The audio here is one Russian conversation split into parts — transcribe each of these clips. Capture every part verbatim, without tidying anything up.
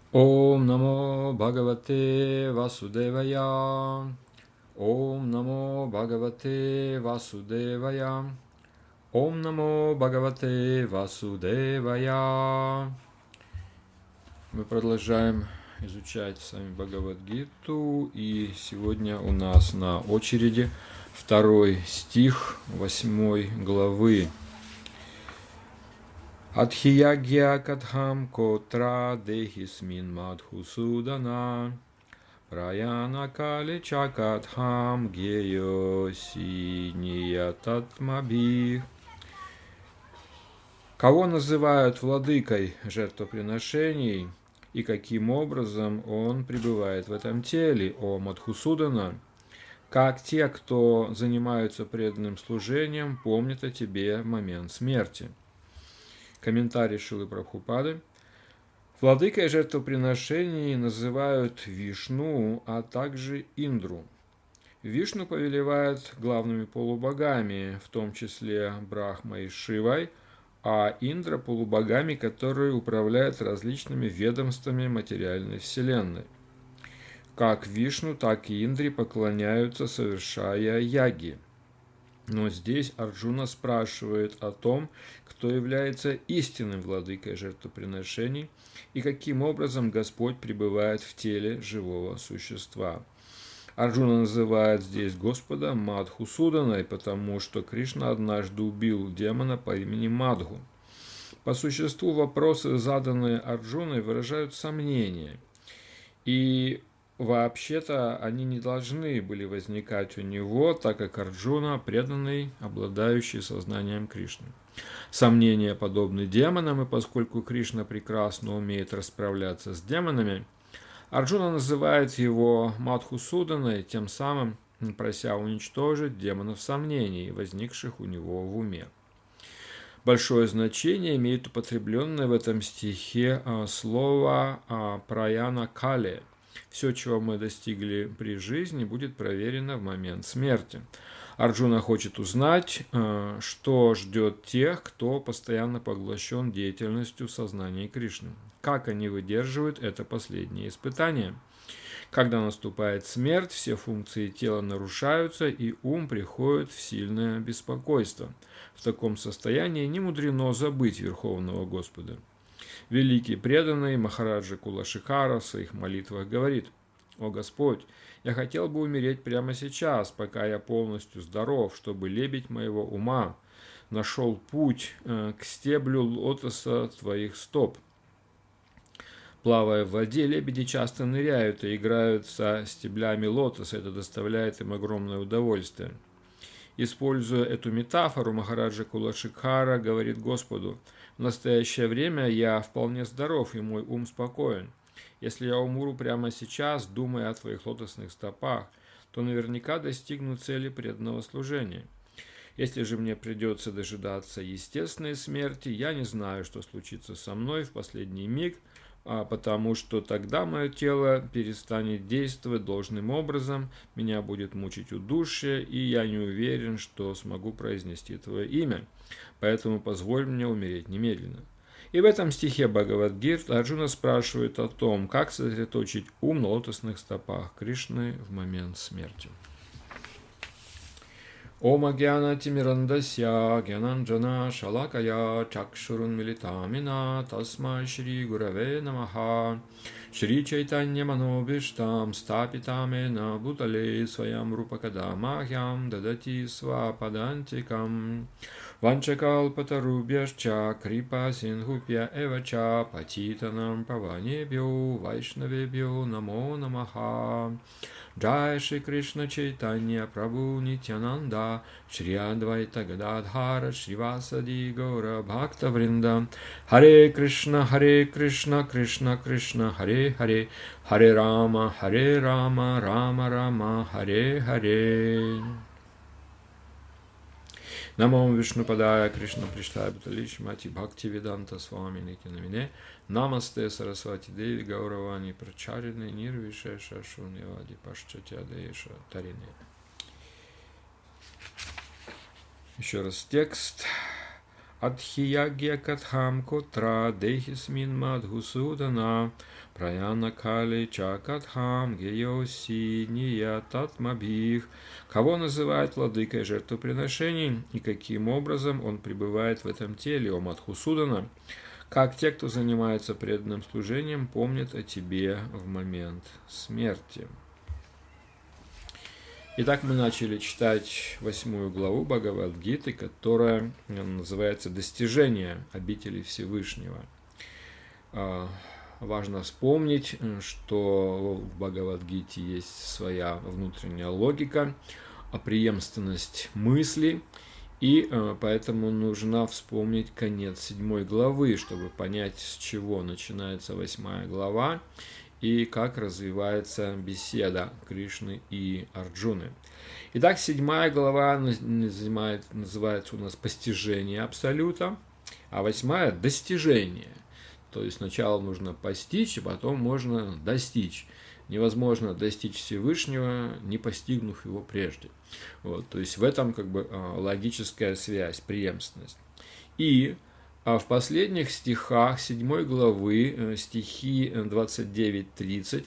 Om Namo Bhagavate Vasudevaya. Om Namo Bhagavate Vasudevaya. Om Namo Bhagavate Vasудевая. Мы продолжаем изучать с вами Бхагавад-гиту, и сегодня у нас на очереди второй стих восьмой главы. Адхиягья катхам котра дехисмин мадхусудана праяна калича катхам геоси ниятатмабих. Кого называют владыкой жертвоприношений и каким образом он пребывает в этом теле, о Мадхусудана? Как те, кто занимаются преданным служением, помнят о тебе в момент смерти. Комментарий Шрилы Прабхупады. Владыкой жертвоприношений называют Вишну, а также Индру. Вишну повелевает главными полубогами, в том числе Брахмой и Шивой, а Индра – полубогами, которые управляют различными ведомствами материальной вселенной. Как Вишну, так и Индре поклоняются, совершая яги. Но здесь Арджуна спрашивает о том, кто является истинным владыкой жертвоприношений и каким образом Господь пребывает в теле живого существа. Арджуна называет здесь Господа Мадхусуданой, потому что Кришна однажды убил демона по имени Мадху. По существу вопросы, заданные Арджуной, выражают сомнения, и вообще-то они не должны были возникать у него, так как Арджуна преданный, обладающий сознанием Кришны. Сомнения подобны демонам, и поскольку Кришна прекрасно умеет расправляться с демонами, Арджуна называет его Мадхусуданой, тем самым прося уничтожить демонов сомнений, возникших у него в уме. Большое значение имеет употребленное в этом стихе слово «праяна кале». Все, чего мы достигли при жизни, будет проверено в момент смерти. Арджуна хочет узнать, что ждет тех, кто постоянно поглощен деятельностью в сознании Кришны. Как они выдерживают это последнее испытание? Когда наступает смерть, все функции тела нарушаются, и ум приходит в сильное беспокойство. В таком состоянии не мудрено забыть Верховного Господа. Великий преданный Махараджа Кулашикара в своих молитвах говорит: «О Господь, я хотел бы умереть прямо сейчас, пока я полностью здоров, чтобы лебедь моего ума нашел путь к стеблю лотоса твоих стоп». Плавая в воде, лебеди часто ныряют и играют со стеблями лотоса, это доставляет им огромное удовольствие. Используя эту метафору, Махараджа Кулашикара говорит Господу: «В настоящее время я вполне здоров, и мой ум спокоен. Если я умру прямо сейчас, думая о твоих лотосных стопах, то наверняка достигну цели преданного служения. Если же мне придется дожидаться естественной смерти, я не знаю, что случится со мной в последний миг, потому что тогда мое тело перестанет действовать должным образом, меня будет мучить удушье, и я не уверен, что смогу произнести твое имя, поэтому позволь мне умереть немедленно». И в этом стихе Бхагавад-гиты Арджуна спрашивает о том, как сосредоточить ум на лотосных стопах Кришны в момент смерти. Om Agyana Timirandasya Gyananjana Shalakaya Chakshurun Militamina Tasma Shri Gurave Namaha Shri Chaitanya Manobishtam Stapitamena Bhutale Swayam Rupakadamahyam Dadati Swapadantikam Vanchakalpatarubhyascha Kripa Sinhupya Evacha Patitanam Pavanebhyo Vaishnavebhyo Namo Namaha. Jai Shri Krishna Chaitanya Prabhu Nityananda Shri Advaita Gadadhara Shivasadi Gaura Bhakta Vrinda Hare Krishna Hare Krishna Krishna Krishna Hare Hare Hare Rama Hare Rama Rama Rama Hare Hare. Намам Вишну Падая Кришна Приштая Буталиш Мати Бхакти Веданта Свами Никинамине Намасте Сарасвати Деви Гауравани Прачарины Нирвишеша Шуньявади Пашчатя Деша Тарине. Еще раз текст. Адхиягья катхам котра дехисмин мадхусудана праяна кали чакатхам геоси ния татмабих. Кого называют владыкой жертвоприношений и каким образом он пребывает в этом теле, о Мадхусудана, как те, кто занимается преданным служением, помнят о тебе в момент смерти. Итак, мы начали читать восьмую главу Бхагавад-гиты, которая называется «Достижение обители Всевышнего». Важно вспомнить, что в Бхагавад-гите есть своя внутренняя логика, преемственность мысли, и поэтому нужно вспомнить конец седьмой главы, чтобы понять, с чего начинается восьмая глава, и как развивается беседа Кришны и Арджуны. Итак, седьмая глава называется у нас «Постижение Абсолюта», а восьмая – «Достижение». То есть сначала нужно постичь, а потом можно достичь. Невозможно достичь Всевышнего, не постигнув его прежде. Вот, то есть в этом как бы логическая связь, преемственность. И в последних стихах седьмой главы, стихи двадцать девять тридцать,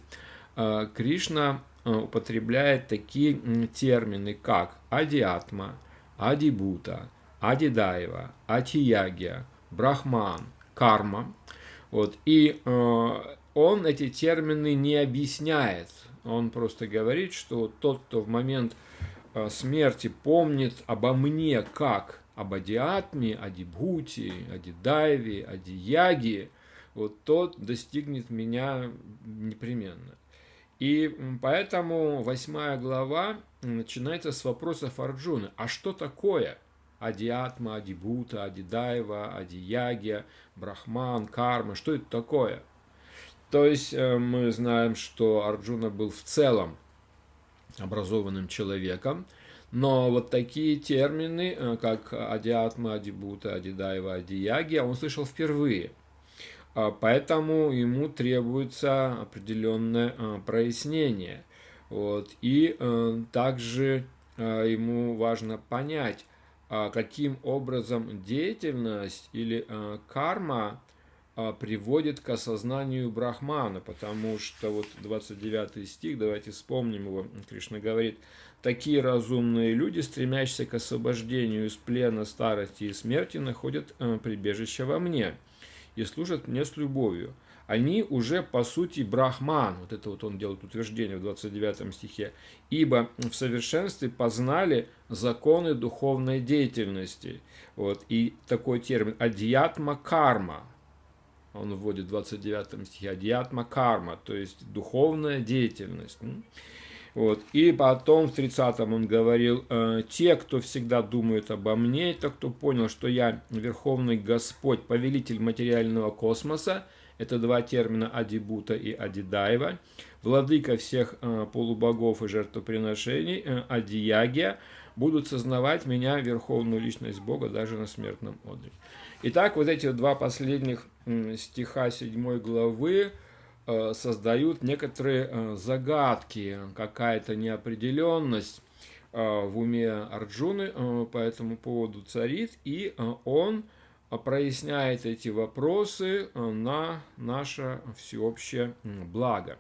Кришна употребляет такие термины, как адиатма, адибута, адидайва, атиягия, брахман, карма. Вот, и он эти термины не объясняет. Он просто говорит, что тот, кто в момент смерти помнит обо мне как об адиатме, адибхути, адидайве, адияге, вот тот достигнет меня непременно. И поэтому восьмая глава начинается с вопросов Арджуны. А что такое адиатма, адибута, адидайва, адиягия, брахман, карма? Что это такое? То есть мы знаем, что Арджуна был в целом образованным человеком, но вот такие термины, как адиатма, адибута, адидайва, адиягия, он слышал впервые. Поэтому ему требуется определенное прояснение. Вот. И также ему важно понять, каким образом деятельность или карма приводит к осознанию Брахмана, потому что вот двадцать девятый стих, давайте вспомним его, Кришна говорит: «Такие разумные люди, стремящиеся к освобождению из плена старости и смерти, находят прибежище во мне и служат мне с любовью. Они уже по сути Брахман», вот это вот он делает утверждение в двадцать девятом стихе, «ибо в совершенстве познали законы духовной деятельности». Вот, и такой термин адьятма карма, он вводит в двадцать девятом стихе, адьятма карма, то есть духовная деятельность. Вот. И потом в тридцатом он говорил: «Те, кто всегда думает обо мне, это кто понял, что я Верховный Господь, повелитель материального космоса». Это два термина адибута и адидайва. Владыка всех полубогов и жертвоприношений, адиягия, будут сознавать меня, Верховную Личность Бога, даже на смертном одре. Итак, вот эти два последних стиха седьмой главы создают некоторые загадки, какая-то неопределенность в уме Арджуны по этому поводу царит, и он проясняет эти вопросы на наше всеобщее благо.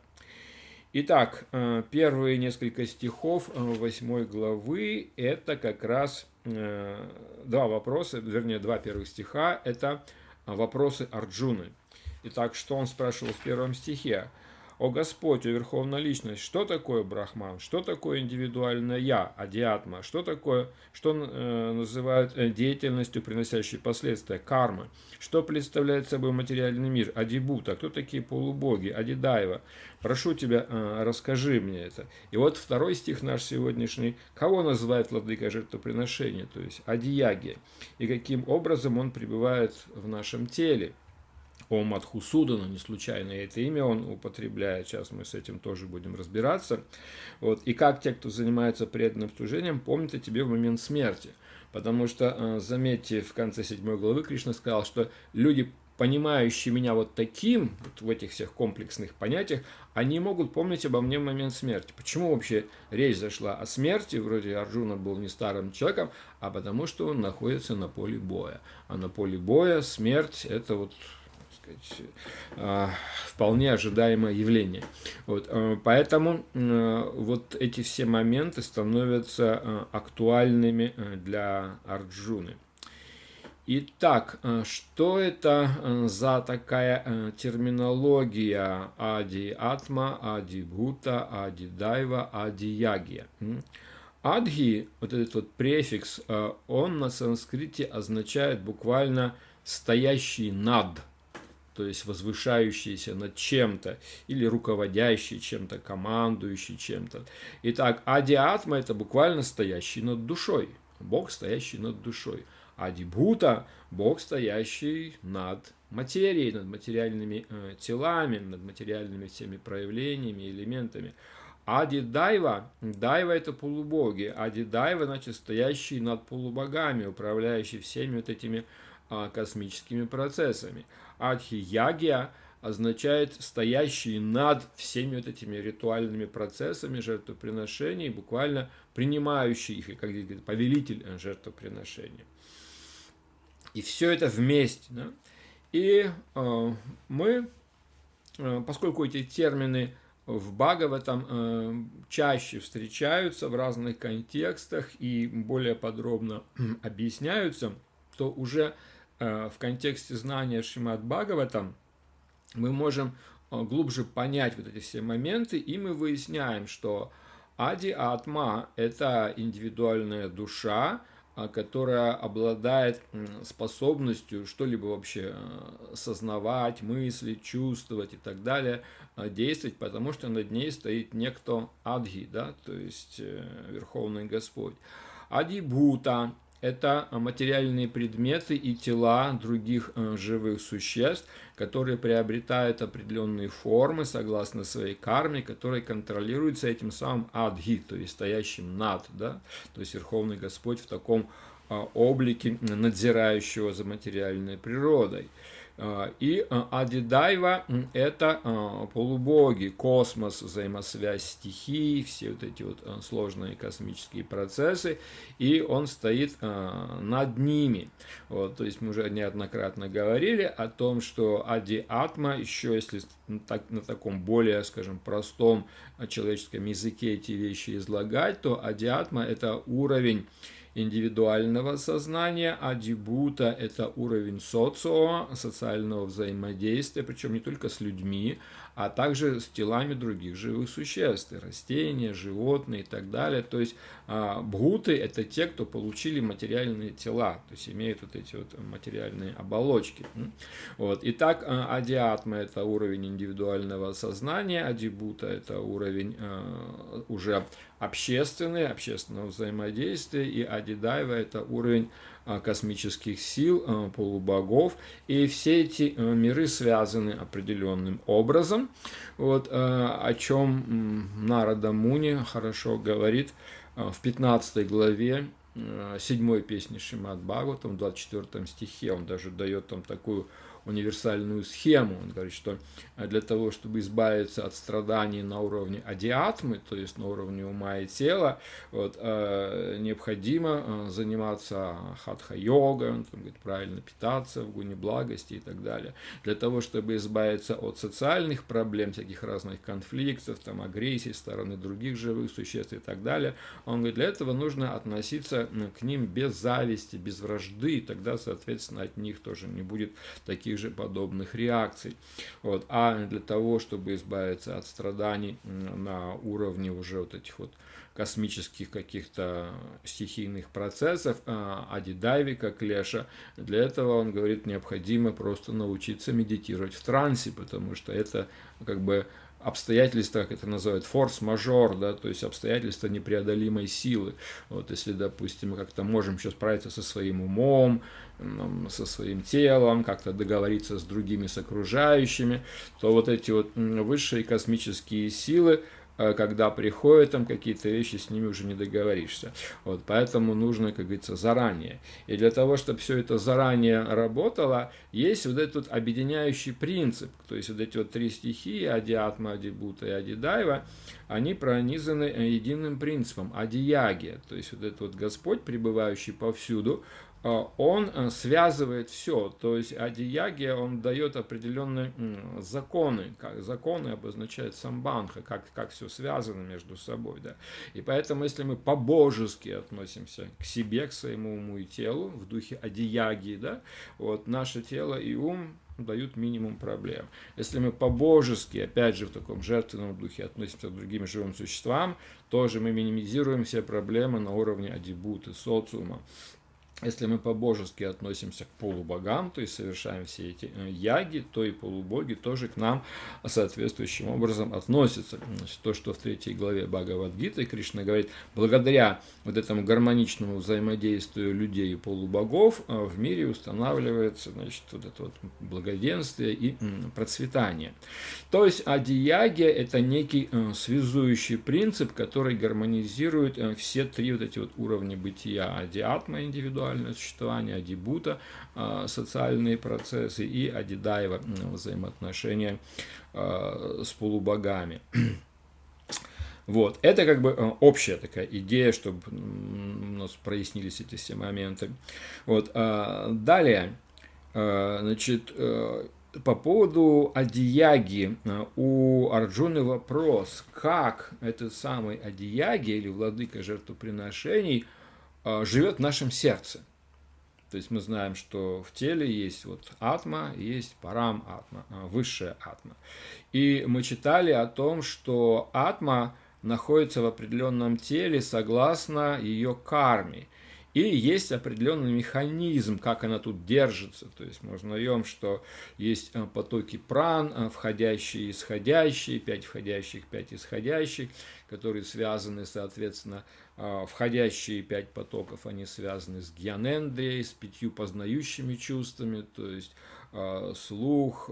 Итак, первые несколько стихов восьмой главы – это как раз два вопроса, вернее, два первых стиха – это вопросы Арджуны. Итак, что он спрашивал в первом стихе? «О Господь, о Верховная Личность, что такое Брахман? Что такое индивидуальное Я, адиатма? Что такое, что э, называют деятельностью, приносящей последствия, карма? Что представляет собой материальный мир, адибута? Кто такие полубоги, адидайва? Прошу тебя, э, расскажи мне это». И вот второй стих наш сегодняшний. Кого называет владыка жертвоприношения, то есть адияги? И каким образом он пребывает в нашем теле? О Мадхусудана, не случайно это имя он употребляет, сейчас мы с этим тоже будем разбираться. Вот. И как те, кто занимается преданным служением, помнят о тебе в момент смерти. Потому что, заметьте, в конце седьмой главы Кришна сказал, что люди понимающие меня вот таким, вот в этих всех комплексных понятиях, они могут помнить обо мне в момент смерти. Почему вообще речь зашла о смерти? Вроде Арджуна был не старым человеком, а потому что он находится на поле боя. А на поле боя смерть – это вот, так сказать, вполне ожидаемое явление. Вот, поэтому вот эти все моменты становятся актуальными для Арджуны. Итак, что это за такая терминология ади-атма, ади-бхута, ади-дайва, ади-ягия? Адхи, вот этот вот префикс, он на санскрите означает буквально «стоящий над», то есть возвышающийся над чем-то, или руководящий чем-то, командующий чем-то. Итак, ади-атма – это буквально «стоящий над душой», Бог, стоящий над душой. Ади-бхута – Бог, стоящий над материей, над материальными э, телами, над материальными всеми проявлениями, элементами. Ади-дайва – дайва – это полубоги. Ади-дайва – значит, стоящий над полубогами, управляющий всеми вот этими э, космическими процессами. Адхи-ягия означает стоящий над всеми вот этими ритуальными процессами жертвоприношений, буквально принимающий их, как говорит, повелитель жертвоприношения. И все это вместе. Да? И э, мы, э, поскольку эти термины в Бхагаватам э, чаще встречаются в разных контекстах и более подробно объясняются, то уже э, в контексте знания Шримад Бхагаватам мы можем э, глубже понять вот эти все моменты, и мы выясняем, что Ади-Атма – это индивидуальная душа, которая обладает способностью что-либо вообще сознавать, мыслить, чувствовать и так далее, действовать, потому что над ней стоит некто Адхи, да, то есть Верховный Господь. Ади-бхута – это материальные предметы и тела других живых существ, которые приобретают определенные формы согласно своей карме, которые контролируются этим самым Адхи, то есть стоящим над, да, то есть Верховный Господь в таком облике надзирающего за материальной природой. И Ади-дайва – это полубоги, космос, взаимосвязь стихий, все вот эти вот сложные космические процессы, и он стоит над ними. Вот, то есть мы уже неоднократно говорили о том, что Ади-атма, еще если на таком более, скажем, простом человеческом языке эти вещи излагать, то Ади-атма – это уровень индивидуального сознания, ади-бхута – это уровень социо, социального взаимодействия, причем не только с людьми, а также с телами других живых существ, растения, животные и так далее. То есть бхуты – это те, кто получили материальные тела, то есть имеют вот эти вот материальные оболочки. Вот. Итак, ади-атма – это уровень индивидуального сознания, ади-бхута – это уровень уже общественный, общественного взаимодействия, и ади-дайва – это уровень космических сил, полубогов, и все эти миры связаны определенным образом, вот, о чем Нарада Муни хорошо говорит в пятнадцатой главе седьмой песни Шримад Бхагаватам, в двадцать четвёртом стихе. Он даже дает там такую универсальную схему. Он говорит, что для того, чтобы избавиться от страданий на уровне адиатмы, то есть на уровне ума и тела, вот, необходимо заниматься хатха-йогой, правильно питаться в гуне благости и так далее. Для того, чтобы избавиться от социальных проблем, всяких разных конфликтов, там, агрессии со стороны других живых существ и так далее, он говорит, для этого нужно относиться к ним без зависти, без вражды, и тогда, соответственно, от них тоже не будет таких же подобных реакций. Вот. А для того, чтобы избавиться от страданий на уровне уже вот этих вот космических каких-то стихийных процессов, ади-дайвика, клеша, для этого, он говорит, необходимо просто научиться медитировать в трансе, потому что это как бы обстоятельства, как это называют, форс-мажор, да, то есть обстоятельства непреодолимой силы. Вот если, допустим, мы как-то можем сейчас справиться со своим умом, со своим телом, как-то договориться с другими, с окружающими, то вот эти вот высшие космические силы, когда приходят там какие-то вещи, с ними уже не договоришься. Вот, поэтому нужно, как говорится, заранее. И для того, чтобы все это заранее работало, есть вот этот вот объединяющий принцип. То есть вот эти вот три стихии, Ади-Атма, Ади-Бута и Ади-Дайва, они пронизаны единым принципом, Ади-Яги. То есть вот этот вот Господь, пребывающий повсюду, он связывает все, то есть Ади-Яги, он дает определенные законы, как законы обозначают самбанха, как, как все связано между собой, да. И поэтому, если мы по-божески относимся к себе, к своему уму и телу, в духе Ади-Яги, да, вот наше тело и ум дают минимум проблем. Если мы по-божески, опять же, в таком жертвенном духе относимся к другим живым существам, тоже мы минимизируем все проблемы на уровне Адибуты, социума. Если мы по-божески относимся к полубогам, то есть совершаем все эти яги, то и полубоги тоже к нам соответствующим образом относятся. Значит, то, что в третьей главе Бхагавад-гиты Кришна говорит, благодаря вот этому гармоничному взаимодействию людей и полубогов в мире устанавливается, значит, вот это вот благоденствие и процветание. То есть ади-яги – это некий связующий принцип, который гармонизирует все три вот эти вот уровня бытия. Ади-атма – индивидуальное существование, Ади-бута – социальные процессы, и Ади-дайва – взаимоотношения с полубогами. Вот. Это как бы общая такая идея, чтобы у нас прояснились эти все моменты. Вот. Далее, значит, по поводу Ади-яги у Арджуны вопрос, как этот самый Ади-яги или владыка жертвоприношений живет в нашем сердце. То есть мы знаем, что в теле есть вот атма, есть парам-атма, высшая атма. И мы читали о том, что атма находится в определенном теле согласно ее карме. И есть определенный механизм, как она тут держится. То есть мы узнаем, что есть потоки пран, входящие и исходящие, пять входящих, пять исходящих, которые связаны, соответственно, входящие пять потоков, они связаны с гьянендрией, с пятью познающими чувствами, то есть слух,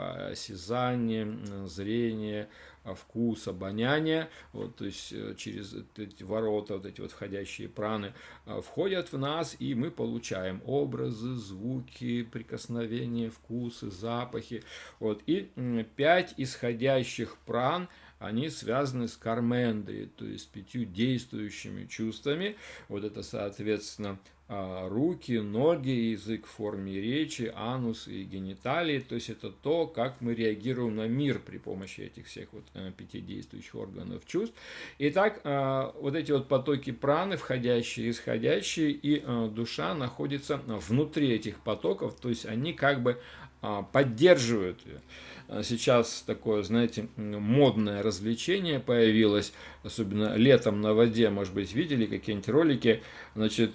осязание, зрение, вкус, обоняние, вот, то есть через эти ворота, вот эти вот входящие праны входят в нас, и мы получаем образы, звуки, прикосновения, вкусы, запахи. Вот, и пять исходящих пран, они связаны с кармендрией, то есть пятью действующими чувствами. Вот это, соответственно, руки, ноги, язык в форме речи, анус и гениталии. То есть это то, как мы реагируем на мир при помощи этих всех вот пяти действующих органов чувств. Итак, вот эти вот потоки праны, входящие и исходящие, и душа находится внутри этих потоков, то есть они как бы поддерживают ее. Сейчас такое, знаете, модное развлечение появилось, особенно летом на воде, может быть, видели какие-нибудь ролики, значит,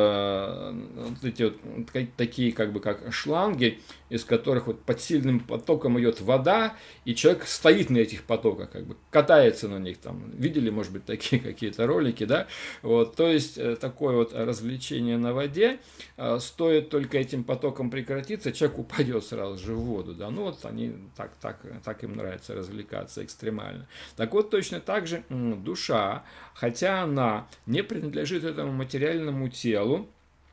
э, вот эти вот такие как бы как шланги, из которых вот под сильным потоком идет вода, и человек стоит на этих потоках, как бы катается на них, там, видели, может быть, такие какие-то ролики, да, вот, то есть такое вот развлечение на воде, стоит только этим потоком прекратиться, человек упадет сразу же в воду, да, ну вот они так, так, так им нравится развлекаться экстремально. Так вот, точно так же душа, хотя она не принадлежит этому материальному телу,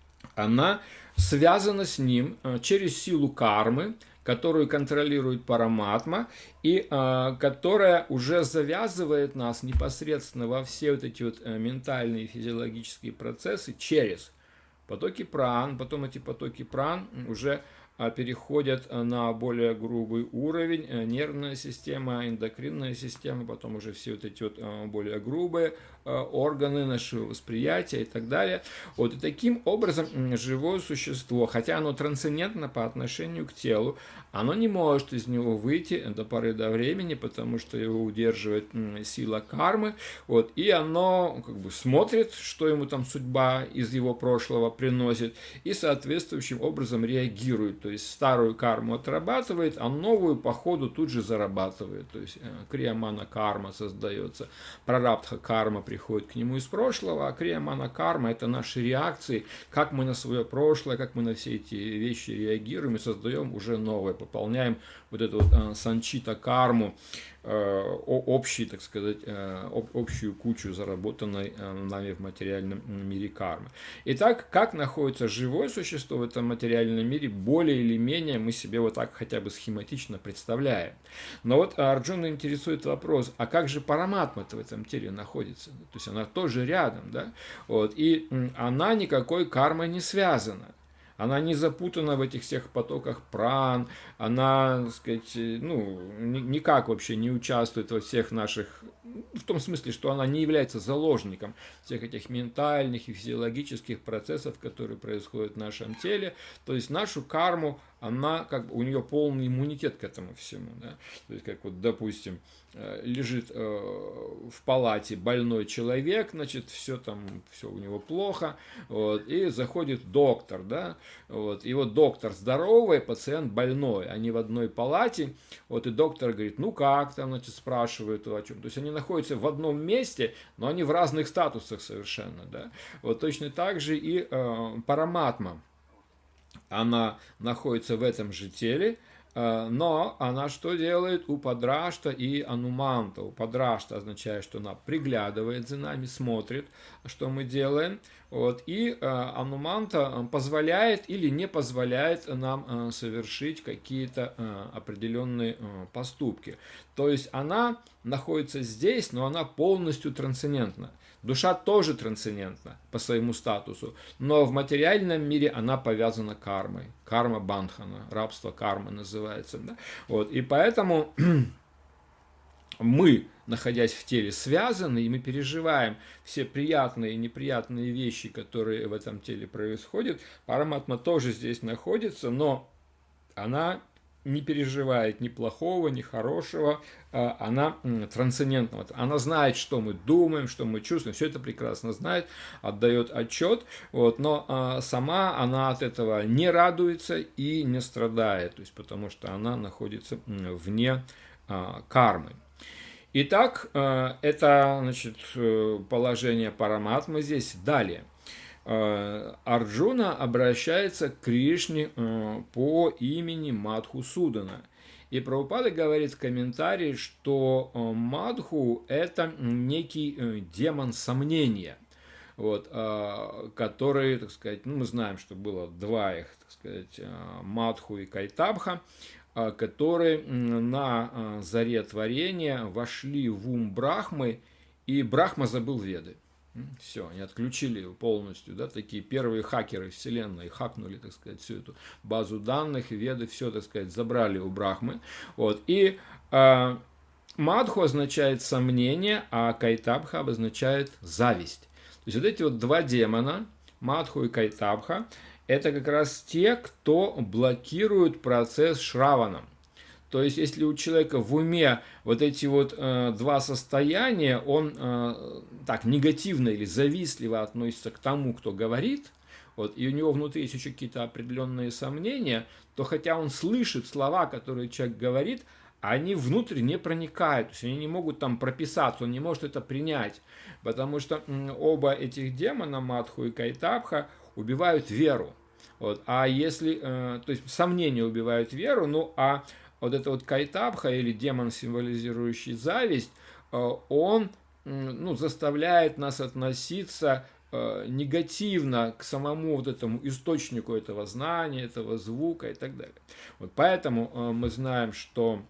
она связана с ним через силу кармы, которую контролирует параматма, и э, которая уже завязывает нас непосредственно во все вот эти вот ментальные и физиологические процессы через потоки пран. Потом эти потоки пран уже переходят на более грубый уровень, нервная система, эндокринная система, потом уже все вот эти вот более грубые органы нашего восприятия и так далее. Вот, и таким образом живое существо, хотя оно трансцендентно по отношению к телу, оно не может из него выйти до поры до времени, потому что его удерживает сила кармы, вот, и оно как бы смотрит, что ему там судьба из его прошлого приносит, и соответствующим образом реагирует. То есть старую карму отрабатывает, а новую по ходу тут же зарабатывает. То есть криямана карма создается, прарабдха карма приходит к нему из прошлого, а криямана карма – это наши реакции, как мы на свое прошлое, как мы на все эти вещи реагируем и создаем уже новое, пополняем вот эту вот э, санчита карму, э, общий, так сказать, э, общую кучу заработанной э, нами в материальном мире кармы. Итак, как находится живое существо в этом материальном мире, более или менее мы себе вот так хотя бы схематично представляем. Но вот Арджуна интересует вопрос, а как же параматма-то в этом теле находится? То есть она тоже рядом, да? Вот, и она никакой кармой не связана. Она не запутана в этих всех потоках пран, она, так сказать, ну, никак вообще не участвует во всех наших, в том смысле, что она не является заложником всех этих ментальных и физиологических процессов, которые происходят в нашем теле. То есть нашу карму, она, как бы, у нее полный иммунитет к этому всему. Да? То есть, как вот, допустим, лежит э, в палате больной человек, значит, все там, все у него плохо, вот, и заходит доктор, да, вот, и вот доктор здоровый, пациент больной, они в одной палате, вот, и доктор говорит, ну как там, значит, спрашивают о чем, то есть они находятся в одном месте, но они в разных статусах совершенно, да, вот точно так же и э, параматма, она находится в этом же теле, но она что делает? У Падрашта и Ануманта. У Падрашта означает, что она приглядывает за нами, смотрит, что мы делаем. Вот. И Ануманта позволяет или не позволяет нам совершить какие-то определенные поступки. То есть она находится здесь, но она полностью трансцендентна. Душа тоже трансцендентна по своему статусу, но в материальном мире она повязана кармой. Карма бандхана, рабство кармы называется. Да? Вот. И поэтому мы, находясь в теле, связаны, и мы переживаем все приятные и неприятные вещи, которые в этом теле происходят. Параматма тоже здесь находится, но она не переживает ни плохого, ни хорошего, она трансцендентна. Она знает, что мы думаем, что мы чувствуем, все это прекрасно знает, отдает отчет, вот, но сама она от этого не радуется и не страдает, то есть, потому что она находится вне кармы. Итак, это, значит, положение параматмы здесь. Далее. Арджуна обращается к Кришне по имени Мадхусудана. И Прабхупада говорит в комментарии, что Мадху – это некий демон сомнения, вот, который, так сказать, ну, мы знаем, что было два их, так сказать, Мадху и Кайтабха, которые на заре творения вошли в ум Брахмы, и Брахма забыл Веды. Все, они отключили его полностью, да, такие первые хакеры вселенной, хакнули, так сказать, всю эту базу данных, и веды, все, так сказать, забрали у Брахмы. Вот, и э, Мадху означает сомнение, а Кайтабха обозначает зависть. То есть вот эти вот два демона, Мадху и Кайтабха, это как раз те, кто блокирует процесс Шравана. То есть, если у человека в уме вот эти вот э, два состояния, он э, так негативно или завистливо относится к тому, кто говорит, вот, и у него внутри есть еще какие-то определенные сомнения, то хотя он слышит слова, которые человек говорит, они внутрь не проникают, то есть они не могут там прописаться, он не может это принять, потому что э, оба этих демона, Мадху и Кайтабха, убивают веру. Вот, а если, э, то есть сомнения убивают веру, ну а вот это вот Кайтабха, или демон, символизирующий зависть, он, ну, заставляет нас относиться негативно к самому вот этому источнику этого знания, этого звука и так далее. Вот поэтому мы знаем, что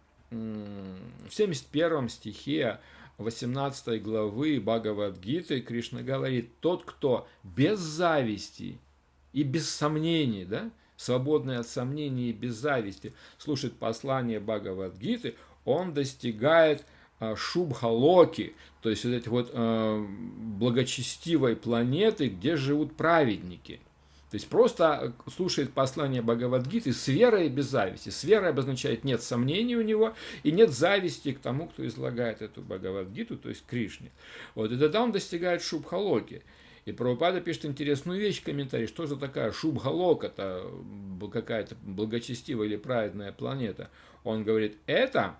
в семьдесят первом стихе восемнадцатой главы Бхагавад-гиты Кришна говорит: тот, кто без зависти и без сомнений, да, свободный от сомнений и без зависти, слушает послание Бхагавад-гиты, он достигает э, Шубхалоки, то есть вот этой вот э, благочестивой планеты, где живут праведники. То есть просто слушает послание Бхагавад-гиты с верой и без зависти. С верой обозначает нет сомнений у него и нет зависти к тому, кто излагает эту Бхагавад-гиту, то есть Кришне. Вот, и тогда он достигает Шубхалоки. И Прабхупада пишет интересную вещь в комментарии, что же такая Шубхалока, это какая-то благочестивая или праведная планета. Он говорит, это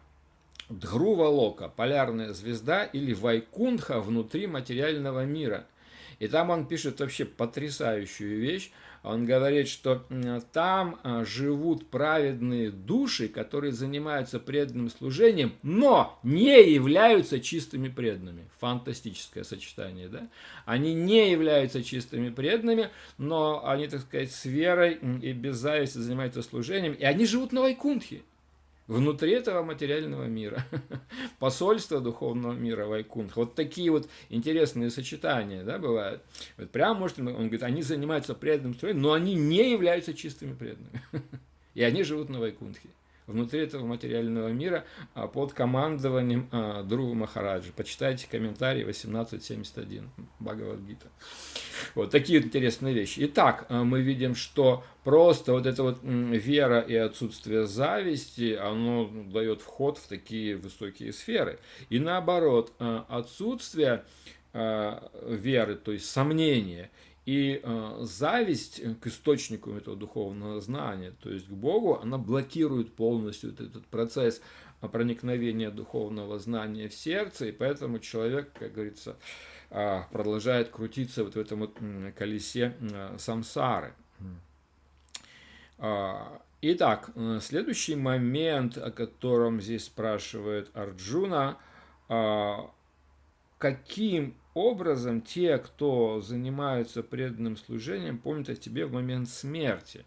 Дхрувалока, полярная звезда, или Вайкунтха внутри материального мира. И там он пишет вообще потрясающую вещь. Он говорит, что там живут праведные души, которые занимаются преданным служением, но не являются чистыми преданными. Фантастическое сочетание, да? Они не являются чистыми преданными, но они, так сказать, с верой и без зависти занимаются служением, и они живут на Вайкунтхе. Внутри этого материального мира, посольство духовного мира Вайкунтха. Вот такие вот интересные сочетания, да, бывают. Вот прямо, может, он говорит, они занимаются преданным служением, но они не являются чистыми преданными. И они живут на Вайкунтхе, внутри этого материального мира под командованием Друва Махараджа. Почитайте комментарий восемнадцать семьдесят один Бхагавад-гита. Вот такие вот интересные вещи. Итак, мы видим, что просто вот эта вот вера и отсутствие зависти, оно дает вход в такие высокие сферы. И наоборот, отсутствие веры, то есть сомнения, и зависть к источнику этого духовного знания, то есть к Богу, она блокирует полностью этот процесс проникновения духовного знания в сердце, и поэтому человек, как говорится, продолжает крутиться вот в этом вот колесе самсары. Итак, следующий момент, о котором здесь спрашивает Арджуна, каким образом те, кто занимаются преданным служением, помнят о тебе в момент смерти?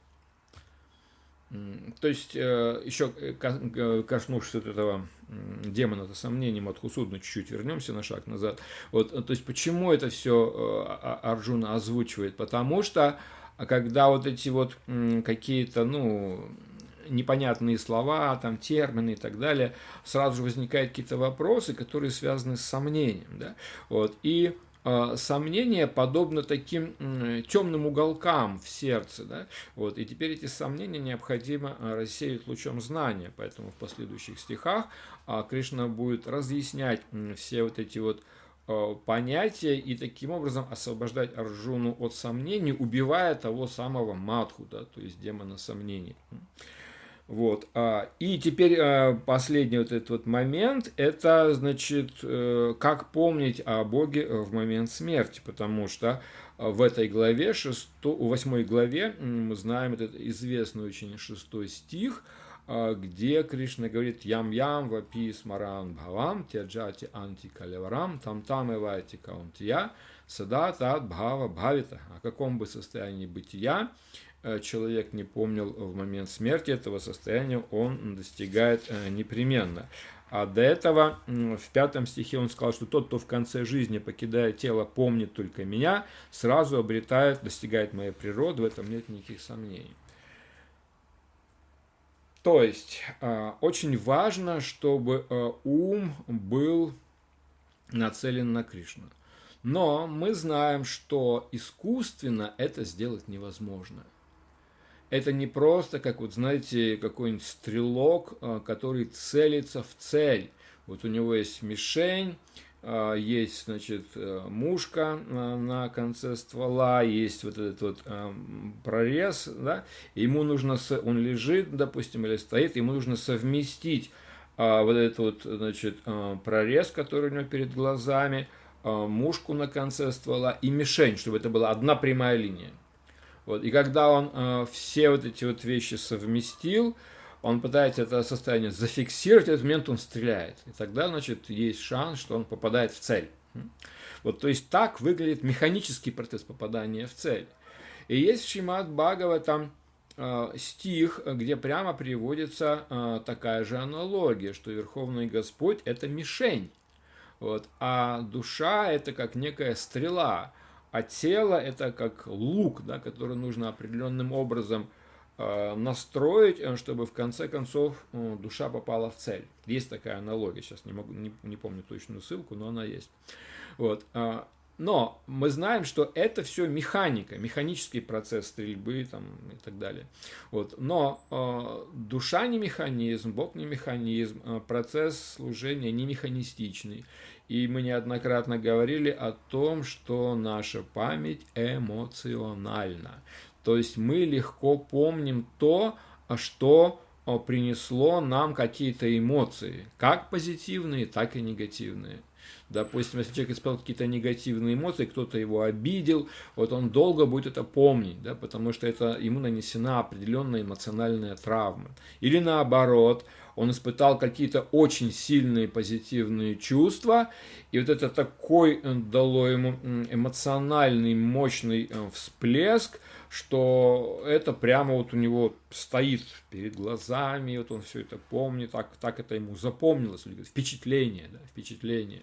То есть, еще коснувшись вот этого демона сомнений, Мадхусудана, чуть-чуть вернемся на шаг назад. Вот, то есть, почему это все Арджуна озвучивает? Потому что, когда вот эти вот какие-то, ну, непонятные слова, там, термины и так далее, сразу же возникают какие-то вопросы, которые связаны с сомнением. Да? Вот, и сомнения подобно таким темным уголкам в сердце. Да? Вот, и теперь эти сомнения необходимо рассеять лучом знания. Поэтому в последующих стихах Кришна будет разъяснять все вот эти вот понятия и таким образом освобождать Арджуну от сомнений, убивая того самого Мадху, да, то есть демона сомнений. Вот. И теперь последний вот этот вот момент, это, значит, как помнить о Боге в момент смерти, потому что в этой главе, в восьмой главе, мы знаем этот известный очень шестой стих, где Кришна говорит «Ям-ям вапи смаран бхавам тяджати анти каляварам там там эвайти каунтия сада тат бхава бхавита». О каком бы состоянии бытия человек не помнил в момент смерти, этого состояния он достигает непременно. А до этого в пятом стихе он сказал, что тот, кто в конце жизни, покидая тело, помнит только меня, сразу обретает, достигает моей природы, в этом нет никаких сомнений. То есть, очень важно, чтобы ум был нацелен на Кришну. Но мы знаем, что искусственно это сделать невозможно. Это не просто, как вот, знаете, какой-нибудь стрелок, который целится в цель. Вот у него есть мишень, есть, значит, мушка на конце ствола, есть вот этот вот прорез, да, ему нужно, он лежит, допустим, или стоит, ему нужно совместить вот этот вот, значит, прорез, который у него перед глазами, мушку на конце ствола и мишень, чтобы это была одна прямая линия. Вот. И когда он э, все вот эти вот вещи совместил, он пытается это состояние зафиксировать, в этот момент он стреляет. И тогда, значит, есть шанс, что он попадает в цель. Вот, то есть так выглядит механический процесс попадания в цель. И есть в Шримад Бхагаватам э, стих, где прямо приводится э, такая же аналогия, что Верховный Господь – это мишень, вот, а душа – это как некая стрела. А тело – это как лук, да, который нужно определенным образом э, настроить, чтобы в конце концов э, душа попала в цель. Есть такая аналогия, сейчас не, могу, не, не помню точную ссылку, но она есть. Вот. Э, но мы знаем, что это все механика, механический процесс стрельбы там, и так далее. Вот. Но э, душа не механизм, Бог не механизм, э, процесс служения не механистичный. И мы неоднократно говорили о том, что наша память эмоциональна. То есть мы легко помним то, что принесло нам какие-то эмоции, как позитивные, так и негативные. Допустим, если человек испытал какие-то негативные эмоции, кто-то его обидел, вот он долго будет это помнить, да, потому что это ему нанесена определенная эмоциональная травма. Или наоборот, он испытал какие-то очень сильные позитивные чувства, и вот это такой дало ему эмоциональный мощный всплеск, что это прямо вот у него стоит перед глазами, вот он все это помнит, так, так это ему запомнилось, впечатление, да, впечатление.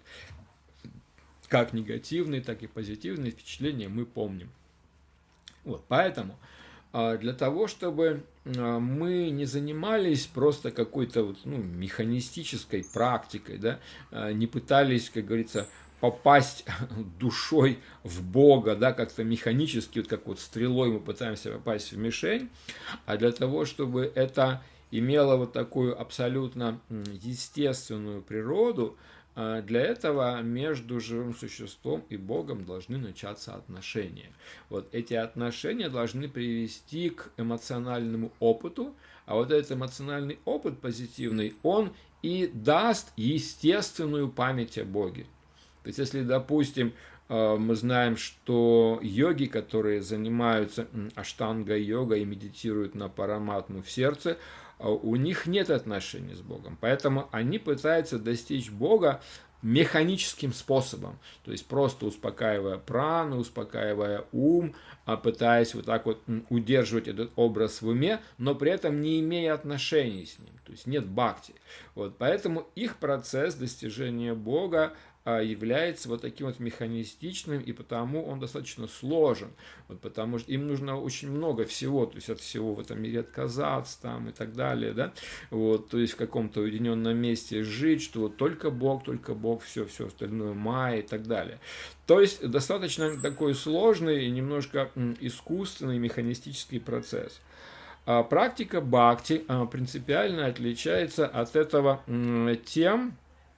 Как негативные, так и позитивные впечатления мы помним. Вот, поэтому для того, чтобы мы не занимались просто какой-то вот, ну, механистической практикой, да, не пытались, как говорится, попасть душой в Бога, да, как-то механически, вот как вот стрелой мы пытаемся попасть в мишень, а для того, чтобы это имело вот такую абсолютно естественную природу, для этого между живым существом и Богом должны начаться отношения. Вот эти отношения должны привести к эмоциональному опыту, а вот этот эмоциональный опыт позитивный, он и даст естественную память о Боге. То есть, если, допустим, мы знаем, что йоги, которые занимаются аштанга-йогой и медитируют на параматму в сердце, у них нет отношений с Богом. Поэтому они пытаются достичь Бога механическим способом. То есть просто успокаивая прану, успокаивая ум, пытаясь вот так вот удерживать этот образ в уме, но при этом не имея отношений с ним. То есть нет бхакти. Вот, поэтому их процесс достижения Бога является вот таким вот механистичным, и потому он достаточно сложен, вот, потому что им нужно очень много всего, то есть от всего в этом мире отказаться там, и так далее, да, вот, то есть в каком-то уединенном месте жить, что вот только Бог, только Бог, все, все остальное майя и так далее. То есть достаточно такой сложный и немножко искусственный механистический процесс. А практика бхакти принципиально отличается от этого тем,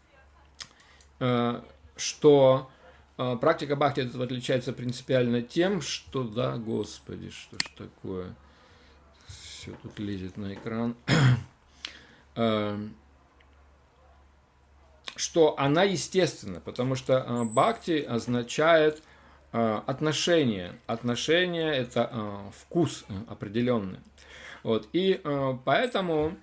что практика бхакти от этого отличается принципиально тем, что, да, Господи, что ж такое, все тут лезет на экран, что она естественна, потому что бхакти означает отношение, отношение – это вкус определенный, вот, и поэтому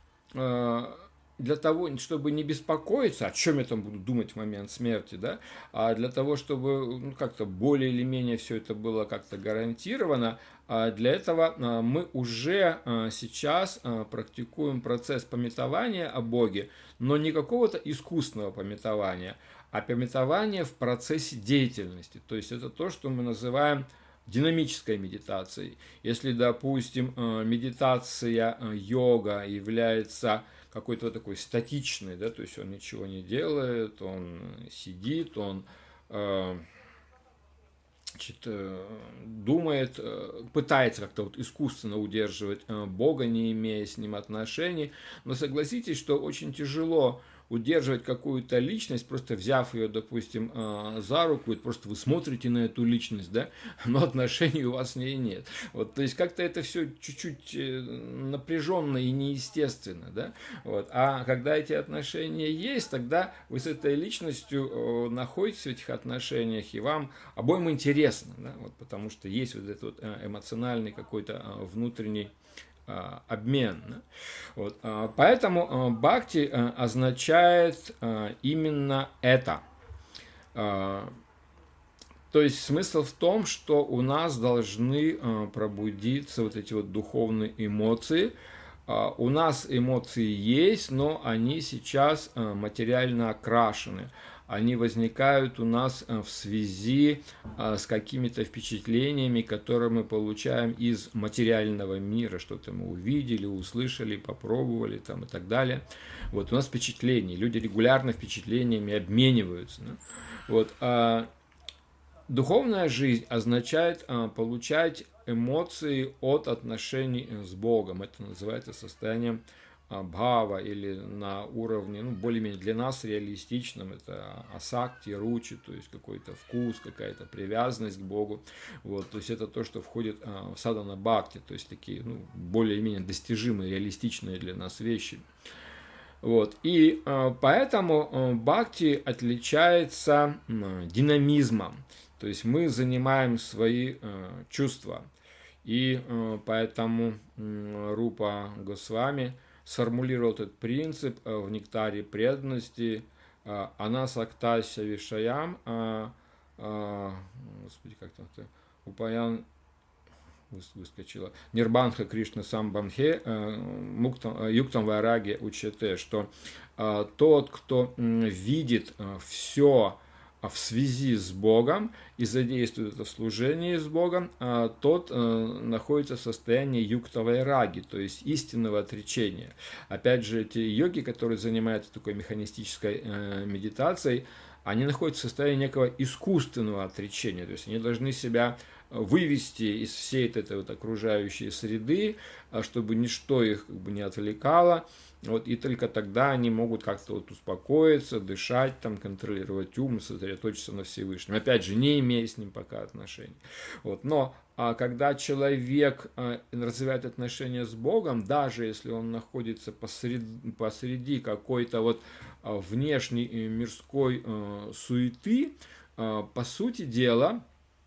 для того, чтобы не беспокоиться, о чем я там буду думать в момент смерти, да, а для того, чтобы, ну, как-то более или менее все это было как-то гарантировано, для этого мы уже сейчас практикуем процесс памятования о Боге, но не какого-то искусственного памятования, а памятования в процессе деятельности. То есть это то, что мы называем динамической медитацией. Если, допустим, медитация йога является какой-то вот такой статичный, да, то есть он ничего не делает, он сидит, он э, значит, э, думает, э, пытается как-то вот искусственно удерживать э, Бога, не имея с ним отношений, но согласитесь, что очень тяжело удерживать какую-то личность, просто взяв ее, допустим, за руку, и просто вы смотрите на эту личность, да, но отношений у вас с ней нет. Вот, то есть как-то это все чуть-чуть напряженно и неестественно, да. Вот. А когда эти отношения есть, тогда вы с этой личностью находитесь в этих отношениях, и вам обоим интересно, да, вот, потому что есть вот этот вот эмоциональный какой-то внутренний обмен. Вот. Поэтому бхакти означает именно это. То есть смысл в том, что у нас должны пробудиться вот эти вот духовные эмоции. У нас эмоции есть, но они сейчас материально окрашены. Они возникают у нас в связи с какими-то впечатлениями, которые мы получаем из материального мира, что-то мы увидели, услышали, попробовали там, и так далее. Вот у нас впечатления, люди регулярно впечатлениями обмениваются. Да? Вот, а духовная жизнь означает а, получать эмоции от отношений с Богом. Это называется состоянием бхава, или на уровне, ну, более-менее для нас реалистичном, это асакти, ручи, то есть какой-то вкус, какая-то привязанность к Богу. Вот, то есть это то, что входит а, в садхана бхакти, то есть такие, ну, более-менее достижимые, реалистичные для нас вещи. Вот. И э, поэтому э, бхакти отличается э, динамизмом. То есть мы занимаем свои э, чувства. И э, поэтому э, Рупа Госвами сформулировал этот принцип э, в нектаре преданности э, «Анасактася вишаям», э, э, господи, как там это, упаян, выскочила, Нирбанха Кришна Самбанхе, Юктам Вайраги Учете, что э, тот, кто э, видит э, все в связи с Богом и задействует это в служении с Богом, тот находится в состоянии юктавой раги, то есть истинного отречения. Опять же, эти йоги, которые занимаются такой механистической медитацией, они находятся в состоянии некого искусственного отречения, то есть они должны себя вывести из всей этой вот окружающей среды, чтобы ничто их как бы не отвлекало. Вот, и только тогда они могут как-то вот успокоиться, дышать, там, контролировать ум, сосредоточиться на Всевышнем. Опять же, не имея с ним пока отношений. Вот, но а, когда человек а, развивает отношения с Богом, даже если он находится посреди, посреди какой-то вот а, внешней мирской а, суеты, а, по сути дела,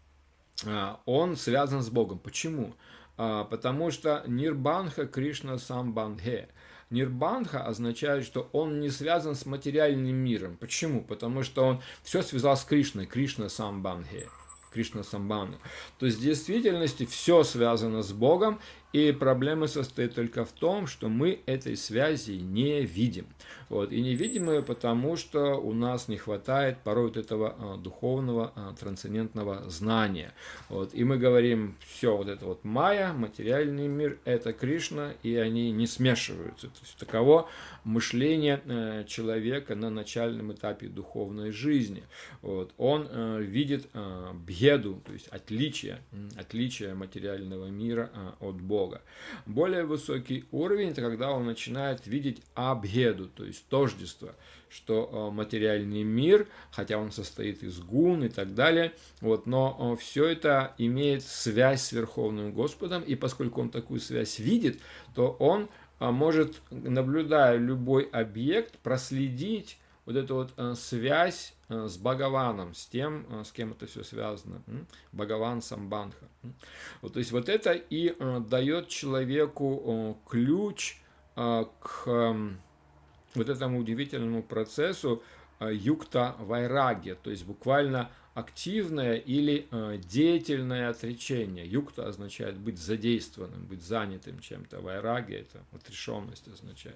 а, он связан с Богом. Почему? А, потому что Нирбанха Кришна Самбандхе. Нирбанха означает, что он не связан с материальным миром. Почему? Потому что он все связал с Кришной, Кришна Самбандхе, Кришна Самбанду. То есть в действительности все связано с Богом, и проблема состоит только в том, что мы этой связи не видим. Вот. И не видим ее потому, что у нас не хватает порой вот этого а, духовного, а, трансцендентного знания. Вот. И мы говорим, все, вот это вот майя, материальный мир, это Кришна, и они не смешиваются. То есть таково мышление э, человека на начальном этапе духовной жизни. Вот. Он э, видит э, бхеду, то есть отличие, отличие материального мира э, от Бога. Бога. Более высокий уровень – это когда он начинает видеть абхеду, то есть тождество, что материальный мир, хотя он состоит из гун и так далее, вот, но все это имеет связь с Верховным Господом, и поскольку он такую связь видит, то он может, наблюдая любой объект, проследить вот эту вот связь с Бхагаваном, с тем, с кем это все связано. Бхагаван Самбандха. Вот, то есть вот это и дает человеку ключ к вот этому удивительному процессу юкта вайраги, то есть буквально активное или деятельное отречение. Юкта означает быть задействованным, быть занятым чем-то. Вайраги – это отрешенность означает.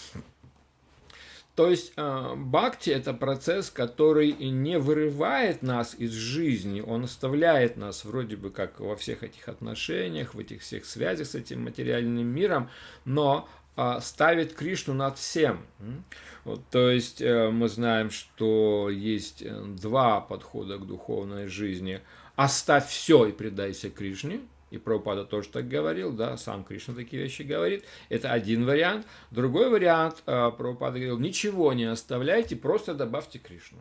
То есть бхакти – это процесс, который не вырывает нас из жизни, он оставляет нас вроде бы как во всех этих отношениях, в этих всех связях с этим материальным миром, но ставит Кришну над всем. Вот, то есть мы знаем, что есть два подхода к духовной жизни. Оставь все и предайся Кришне. И Прабхупада тоже так говорил, да, сам Кришна такие вещи говорит. Это один вариант. Другой вариант, Прабхупада говорил, ничего не оставляйте, просто добавьте Кришну.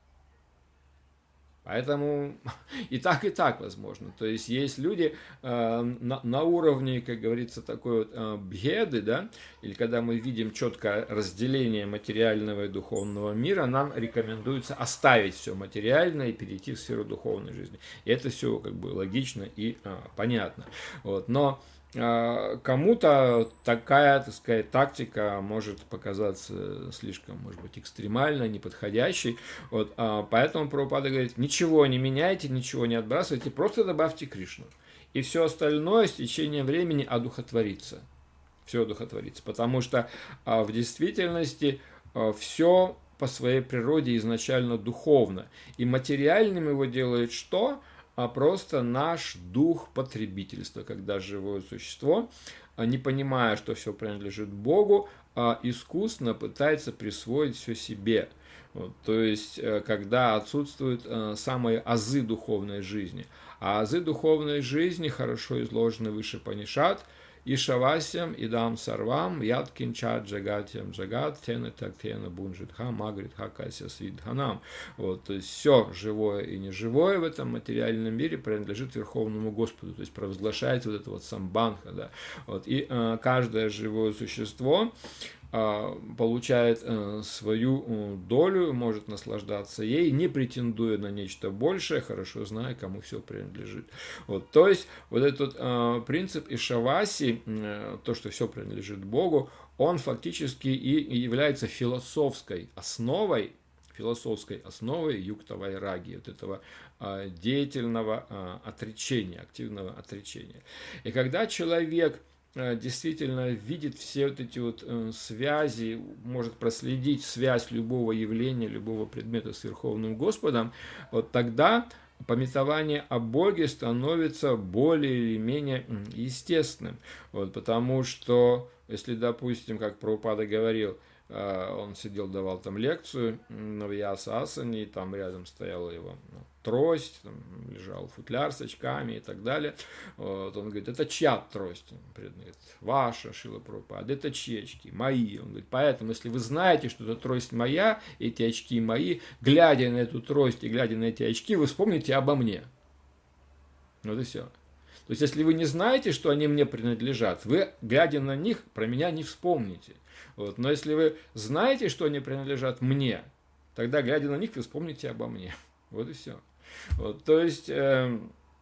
Поэтому и так, и так возможно. То есть есть люди э, на, на уровне, как говорится, такой вот э, бхеды, да, или когда мы видим четкое разделение материального и духовного мира, нам рекомендуется оставить все материальное и перейти в сферу духовной жизни. И это все как бы логично и э, понятно. Вот. Но кому-то такая, так сказать, тактика может показаться слишком, может быть, экстремальной, неподходящей. Вот, поэтому Прабхупада говорит, ничего не меняйте, ничего не отбрасывайте, просто добавьте Кришну. И все остальное с течением времени одухотворится. Все одухотворится. Потому что в действительности все по своей природе изначально духовно. И материальным его делает что? А просто наш дух потребительства, когда живое существо, не понимая, что все принадлежит Богу, искусно пытается присвоить все себе. Вот, то есть, когда отсутствуют самые азы духовной жизни. А азы духовной жизни хорошо изложены выше Панишат, Ишавасям, Идам Сарвам, Яткинчат, Джагатьям, Джагат, Тена Тактена, Бунжитха, Магритха, Кася, Свидханам. Вот, то есть все живое и неживое в этом материальном мире принадлежит Верховному Господу, то есть провозглашается вот это вот самбанха, да. Вот, и э, каждое живое существо получает свою долю, может наслаждаться ей, не претендуя на нечто большее, хорошо зная, кому все принадлежит. Вот, то есть вот этот принцип Ишаваси, то, что все принадлежит Богу, он фактически и является философской основой, философской основой юкта вайраги, вот этого деятельного отречения, активного отречения. И когда человек действительно видит все вот эти вот связи, может проследить связь любого явления, любого предмета с Верховным Господом, вот тогда памятование о Боге становится более или менее естественным. Вот, потому что, если, допустим, как Прабхупада говорил, он сидел, давал там лекцию на Вьяса-асане, и там рядом стояла его трость, там лежал футляр с очками и так далее. Вот, он говорит, это чья трость? Он говорит, ваша, Шрила Прабхупада, это чьи очки? Мои. Он говорит, поэтому, если вы знаете, что эта трость моя, эти очки мои, глядя на эту трость и глядя на эти очки, вы вспомните обо мне. Вот и все. То есть, если вы не знаете, что они мне принадлежат, вы, глядя на них, про меня не вспомните. Вот. Но если вы знаете, что они принадлежат мне, тогда, глядя на них, вы вспомните обо мне. Вот и все. Вот. То есть, э,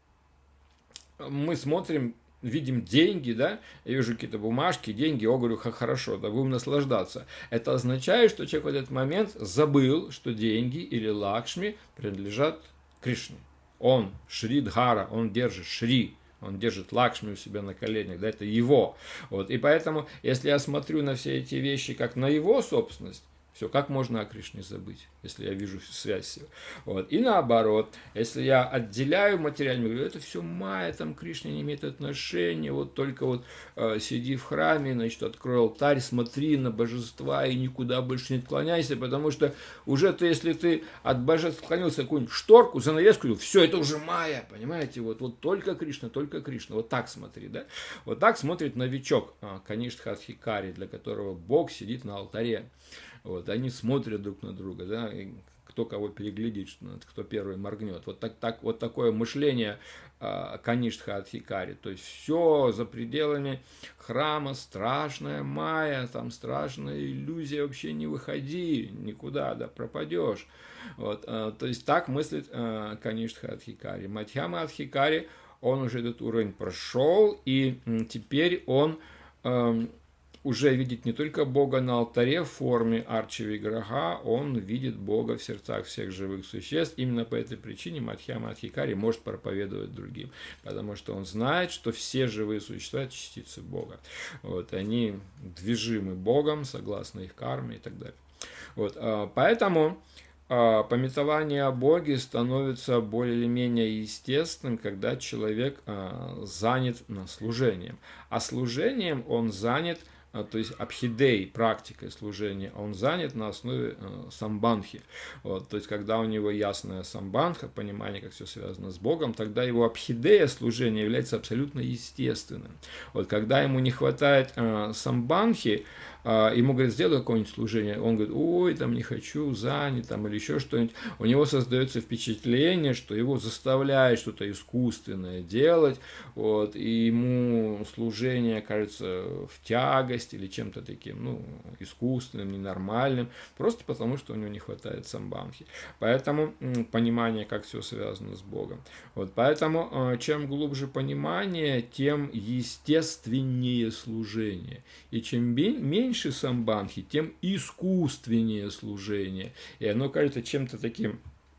мы смотрим, видим деньги, да, я вижу какие-то бумажки, деньги, я говорю, хорошо, да, будем наслаждаться. Это означает, что человек в этот момент забыл, что деньги или лакшми принадлежат Кришне. Он Шридхара, он держит Шри. Он держит Лакшми у себя на коленях, да, это его. Вот. И поэтому, если я смотрю на все эти вещи как на его собственность, все, как можно о Кришне забыть, если я вижу связь с ним. Вот. И наоборот, если я отделяю материальный, говорю, это все майя, там Кришне не имеет отношения, вот только вот э, сиди в храме, значит, открой алтарь, смотри на божества и никуда больше не отклоняйся, потому что уже ты, если ты от божеств отклонился какую-нибудь шторку, занавеску, все, это уже майя, понимаете, вот, вот только Кришна, только Кришна, вот так смотри, да, вот так смотрит новичок Каништха-адхикари, для которого Бог сидит на алтаре. Вот, они смотрят друг на друга, да, и кто кого переглядит, кто первый моргнет. Вот, так, так, вот такое мышление э, Каништха-адхикари. То есть все за пределами храма, страшная майя, там страшная иллюзия, вообще не выходи никуда, да, пропадешь. Вот, э, то есть так мыслит э, Каништха-адхикари. Мадхьяма-адхикари, он уже этот уровень прошел, и э, теперь он... Э, уже видит не только Бога на алтаре в форме арчи-виграха, он видит Бога в сердцах всех живых существ. Именно по этой причине Мадхьяма-адхикари может проповедовать другим, потому что он знает, что все живые существа – это частицы Бога. Вот, они движимы Богом, согласно их карме и так далее. Вот, поэтому памятование о Боге становится более или менее естественным, когда человек занят служением. А служением он занят, то есть абхидей, практикой служения, он занят на основе э, самбанхи. Вот, то есть, когда у него ясная самбанха, понимание, как все связано с Богом, тогда его абхидея служения является абсолютно естественным. Вот, когда ему не хватает э, самбанхи, э, ему говорят, сделай какое-нибудь служение, он говорит, ой, там не хочу, занят, там, или еще что-нибудь. У него создается впечатление, что его заставляют что-то искусственное делать, вот, и ему служение кажется в тягость, или чем-то таким, ну, искусственным, ненормальным, просто потому, что у него не хватает самбанхи. Поэтому понимание, как все связано с Богом. Вот, поэтому, чем глубже понимание, тем естественнее служение. И чем меньше самбанхи, тем искусственнее служение. И оно кажется чем-то таким,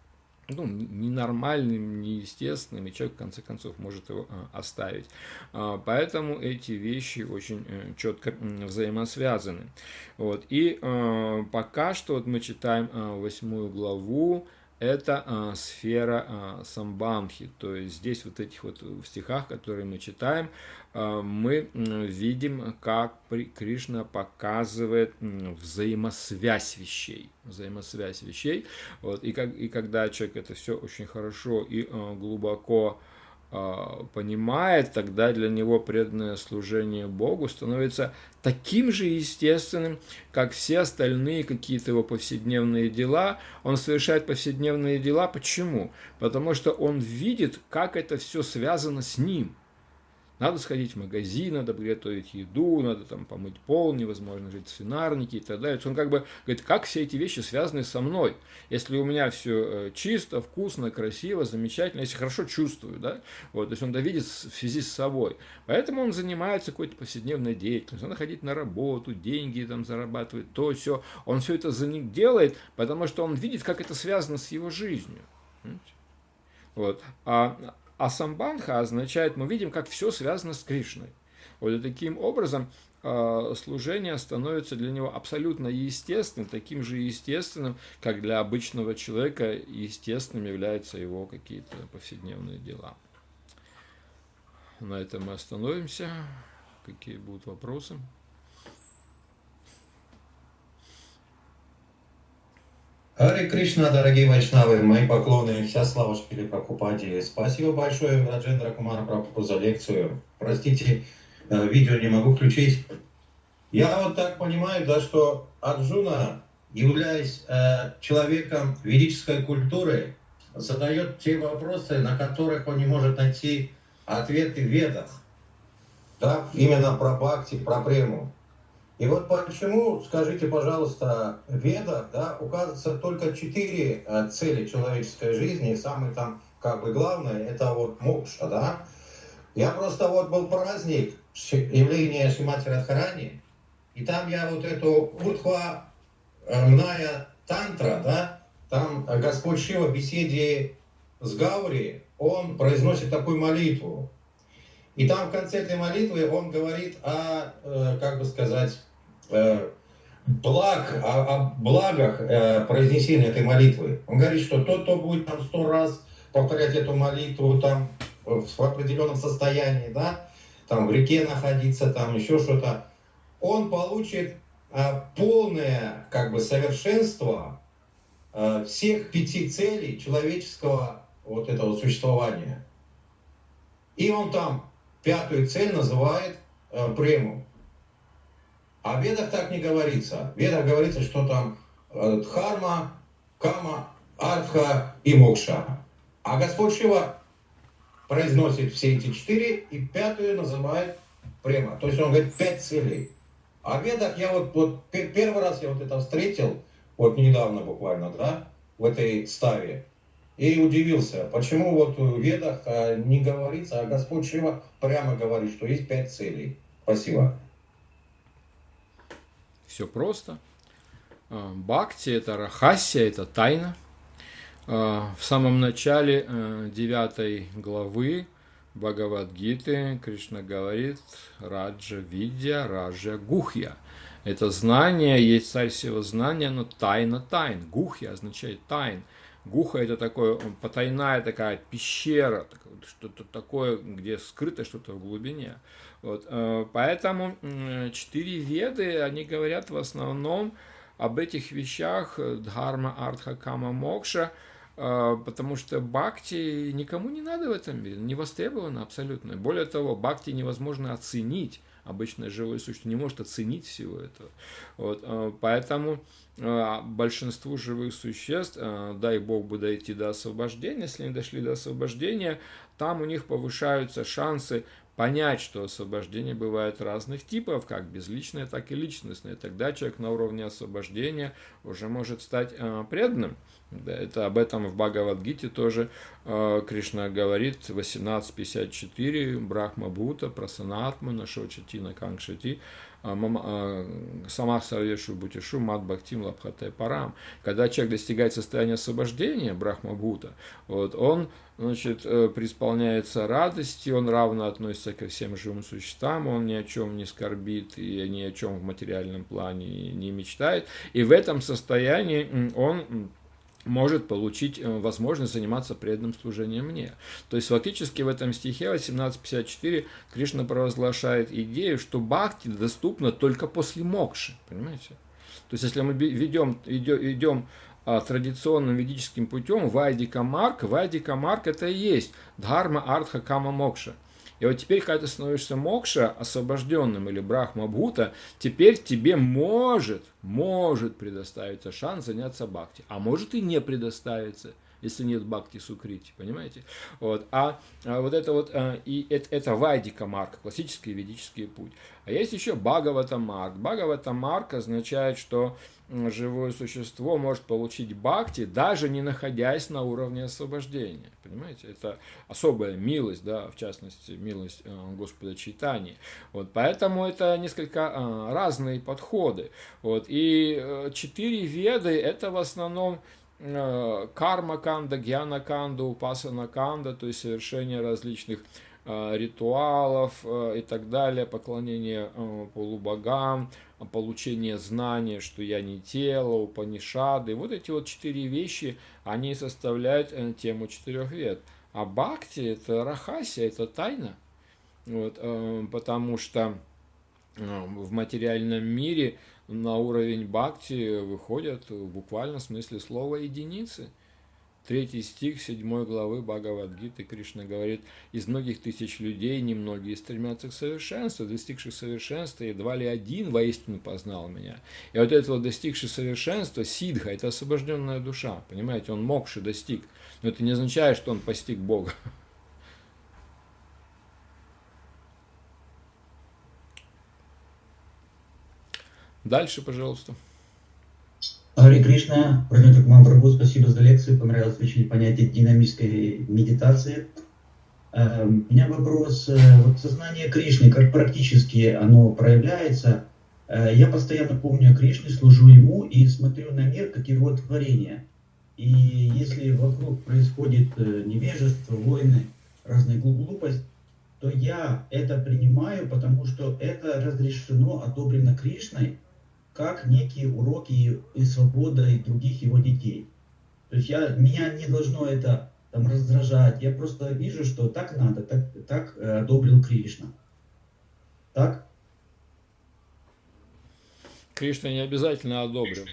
ну, ненормальным, неестественным, и человек в конце концов может его а, оставить. А, поэтому эти вещи очень а, четко а, взаимосвязаны. Вот. И а, пока что вот мы читаем а, восьмую главу, это а, сфера а, самбанхи, то есть здесь вот этих вот в стихах, которые мы читаем, а, мы а, видим, как Кришна показывает а, взаимосвязь вещей, взаимосвязь вещей, вот, и, как, и когда человек это все очень хорошо и а, глубоко понимает, тогда для него преданное служение Богу становится таким же естественным, как все остальные какие-то его повседневные дела. Он совершает повседневные дела. Почему? Потому что он видит, как это все связано с ним. Надо сходить в магазин, надо приготовить еду, надо там помыть пол, невозможно жить в свинарнике и так далее. То есть он как бы говорит, как все эти вещи связаны со мной. Если у меня все чисто, вкусно, красиво, замечательно, если хорошо чувствую, да, вот, то есть он видит в связи с собой. Поэтому он занимается какой-то повседневной деятельностью, надо ходить на работу, деньги там зарабатывать, то, все. Он все это за них делает, потому что он видит, как это связано с его жизнью. Вот. А, а самбандха означает, мы видим, как все связано с Кришной. Вот и таким образом э, служение становится для него абсолютно естественным, таким же естественным, как для обычного человека естественным являются его какие-то повседневные дела. На этом мы остановимся. Какие будут вопросы? Харе Кришна, дорогие вайшнавы, мои поклоны, вся слава Шриле Прабхупаде. Спасибо большое, Раджендра Кумара Прабхупаду, за лекцию. Простите, видео не могу включить. Я вот так понимаю, да, что Арджуна, являясь э, человеком ведической культуры, задает те вопросы, на которых он не может найти ответы в Ведах. Да, именно про бхакти, про прему. И вот почему, скажите, пожалуйста, в Ведах, да, указывается только четыре э, цели человеческой жизни, и самое там, как бы, главное, это вот мокша, да. Я просто, вот был праздник явления Шримати Радхарани, и там я вот эту Удхва э, Мная Тантра, да, там Господь Шива в беседе с Гаури, он произносит такую молитву. И там в конце этой молитвы он говорит о, э, как бы сказать, э, благ, о, о благах э, произнесения этой молитвы. Он говорит, что тот, кто будет там сто раз повторять эту молитву там в определенном состоянии, да, там в реке находиться, там еще что-то, он получит э, полное, как бы, совершенство э, всех пяти целей человеческого вот этого существования. И он там пятую цель называет э, прему. А в Ведах так не говорится. В Ведах говорится, что там э, дхарма, кама, артха и мокша. А Господь Шива произносит все эти четыре и пятую называет према. То есть он говорит пять целей. А в Ведах я вот, вот первый раз я вот это встретил, вот недавно буквально, да, в этой ставе. И удивился, почему вот в Ведах не говорится, а Господь Шива прямо говорит, что есть пять целей. Спасибо. Все просто. Бхакти – это рахасия, это тайна. В самом начале девятой главы Бхагавад-гиты Кришна говорит «Раджа видья, раджа гухья». Это знание, есть царь всего знания, но тайна тайн. Гухья означает тайн. Гуха – это такое, потайная такая пещера, что-то такое, где скрыто что-то в глубине. Вот. Поэтому четыре веды, они говорят в основном об этих вещах дхарма, артха, кама, мокша, потому что бхакти никому не надо в этом мире, не востребовано абсолютно. Более того, бхакти невозможно оценить. Обычное живое существо не может оценить всего этого. Вот, поэтому большинству живых существ, дай Бог бы дойти до освобождения, если они дошли до освобождения, там у них повышаются шансы понять, что освобождение бывает разных типов, как безличное, так и личностное. Тогда человек на уровне освобождения уже может стать преданным. Это об этом в Бхагавад-гите тоже э, Кришна говорит, восемнадцать пятьдесят четыре, Брахма Бхута, Прасанатмана, Шочатина Кангшати, Самах Сарвешу Бутишу, Мат Бхактим Лабхате Парам. Когда человек достигает состояния освобождения, Брахма Бхута, вот, он, значит, преисполняется радостью, он равно относится ко всем живым существам, он ни о чем не скорбит и ни о чем в материальном плане не мечтает. И в этом состоянии он может получить возможность заниматься преданным служением мне. То есть фактически в этом стихе восемнадцать пятьдесят четыре Кришна провозглашает идею, что бхакти доступна только после мокши. Понимаете? То есть если мы ведем, идем, идем а, традиционным ведическим путем, вайдика марк, вайдика марк это и есть дхарма, артха, кама, мокша. И вот теперь, когда ты становишься мокша, освобожденным или брахма бхута, теперь тебе может, может предоставиться шанс заняться бхакти. А может и не предоставиться. если нет бхакти сукрити, понимаете? Вот. А, а вот это вот, а, и это, это вайдика марка, классический ведический путь. А есть еще бхагавата марк. Бхагавата марк означает, что живое существо может получить бхакти, даже не находясь на уровне освобождения. Понимаете? Это особая милость, да, в частности, милость Господа Чайтаньи. Вот, поэтому это несколько а, разные подходы. Вот, и а, четыре веды – это в основном а, карма-канда, гьяна-канда, упасана-канда, то есть совершение различных а, ритуалов а, и так далее, поклонение а, полубогам, получение знания, что я не тело, Упанишады. Вот эти вот четыре вещи, они составляют тему четырех вед. А бхакти – это рахасия, это тайна. Вот, потому что в материальном мире на уровень бхакти выходят в буквальном смысле слова единицы. Третий стих седьмой главы Бхагавад-гиты Кришна говорит: из многих тысяч людей немногие стремятся к совершенству, достигших совершенства едва ли один воистину познал меня. И вот это вот достигший совершенства, сидха, это освобожденная душа, понимаете, он мокши достиг, но это не означает, что он постиг Бога. Дальше, пожалуйста. Харе Кришна, Пранятак Махапрабху, спасибо за лекцию, понравилось очень понятие динамической медитации. У меня вопрос, вот сознание Кришны, как практически оно проявляется? Я постоянно помню о Кришне, служу ему и смотрю на мир как его творение. И если вокруг происходит невежество, войны, разная глупость, то я это принимаю, потому что это разрешено, одобрено Кришной, как некие уроки и свобода и других его детей. То есть я, меня не должно это там раздражать. Я просто вижу, что так надо, так, так одобрил Кришна. Так? Кришна не обязательно одобрил.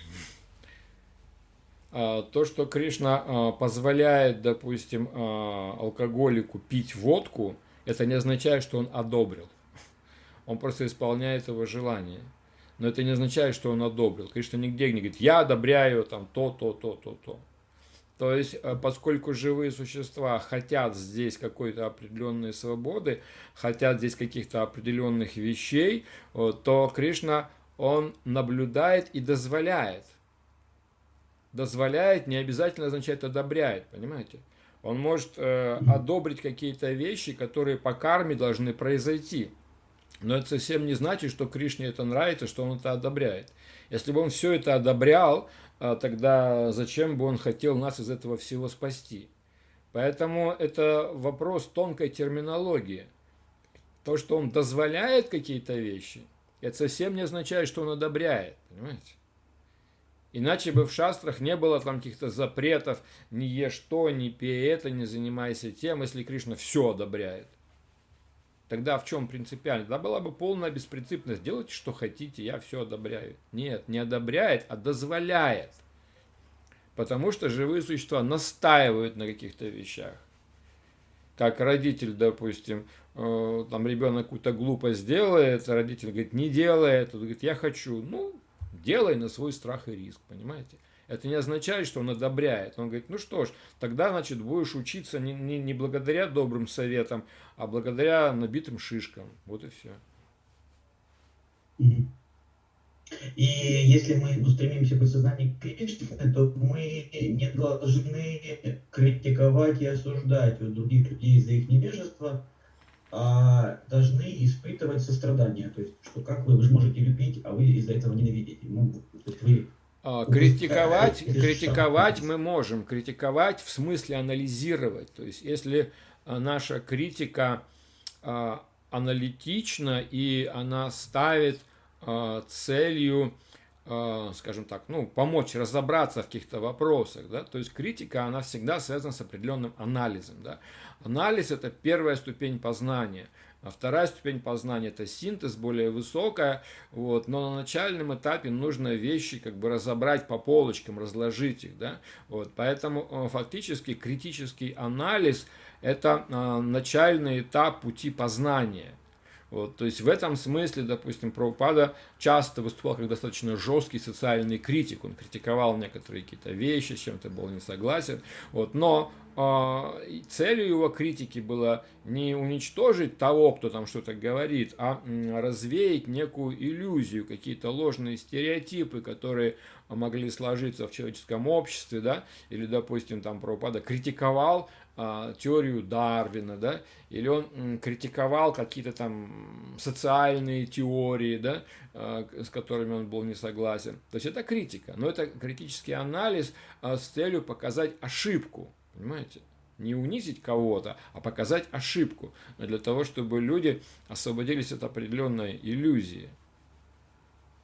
То, что Кришна позволяет, допустим, алкоголику пить водку, это не означает, что он одобрил. Он просто исполняет его желание. Но это не означает, что он одобрил. Кришна нигде не говорит: я одобряю там то, то, то, то, то. То есть, поскольку живые существа хотят здесь какой-то определенной свободы, хотят здесь каких-то определенных вещей, то Кришна, он наблюдает и дозволяет. Дозволяет не обязательно означает одобряет, понимаете? Он может э, одобрить какие-то вещи, которые по карме должны произойти. Но это совсем не значит, что Кришне это нравится, что он это одобряет. Если бы он все это одобрял, тогда зачем бы он хотел нас из этого всего спасти? Поэтому это вопрос тонкой терминологии. То, что он дозволяет какие-то вещи, это совсем не означает, что он одобряет. Понимаете? Иначе бы в шастрах не было там каких-то запретов: не ешь то, не пей это, не занимайся тем, если Кришна все одобряет. Тогда в чем принципиально? Тогда была бы полная беспринципность. Делайте, что хотите, я все одобряю. Нет, не одобряет, а дозволяет. Потому что живые существа настаивают на каких-то вещах. Как родитель, допустим, э, там ребенок какую-то глупость делает, родитель говорит: не делай это. Он говорит: я хочу. Ну, делай на свой страх и риск, понимаете? Это не означает, что он одобряет. Он говорит: ну что ж, тогда, значит, будешь учиться не, не, не благодаря добрым советам, а благодаря набитым шишкам. Вот и все. И если мы устремимся к сознанию Кришны, то мы не должны критиковать и осуждать других людей за их невежество, а должны испытывать сострадание. То есть, что как вы, вы же можете любить, а вы из-за этого ненавидите. Ну, то есть вы Критиковать, критиковать мы можем, критиковать в смысле анализировать. То есть, если наша критика а, аналитична и она ставит а, целью, а, скажем так, ну, помочь разобраться в каких-то вопросах, да, то есть критика, она всегда связана с определенным анализом. Да. Анализ – это первая ступень познания. А вторая ступень познания – это синтез, более высокая, вот, но на начальном этапе нужно вещи как бы разобрать по полочкам, разложить их. Да? Вот, поэтому фактически критический анализ – это а, начальный этап пути познания. Вот, то есть в этом смысле, допустим, Прабхупада часто выступал как достаточно жесткий социальный критик. Он критиковал некоторые какие-то вещи, с чем-то был не согласен. Вот, но э, целью его критики было не уничтожить того, кто там что-то говорит, а м, развеять некую иллюзию, какие-то ложные стереотипы, которые могли сложиться в человеческом обществе, да, или, допустим, там Прабхупада критиковал а, теорию Дарвина, да, или он м, критиковал какие-то там социальные теории, да, а, с которыми он был не согласен. То есть это критика, но это критический анализ а, с целью показать ошибку, понимаете? Не унизить кого-то, а показать ошибку, для того, чтобы люди освободились от определенной иллюзии.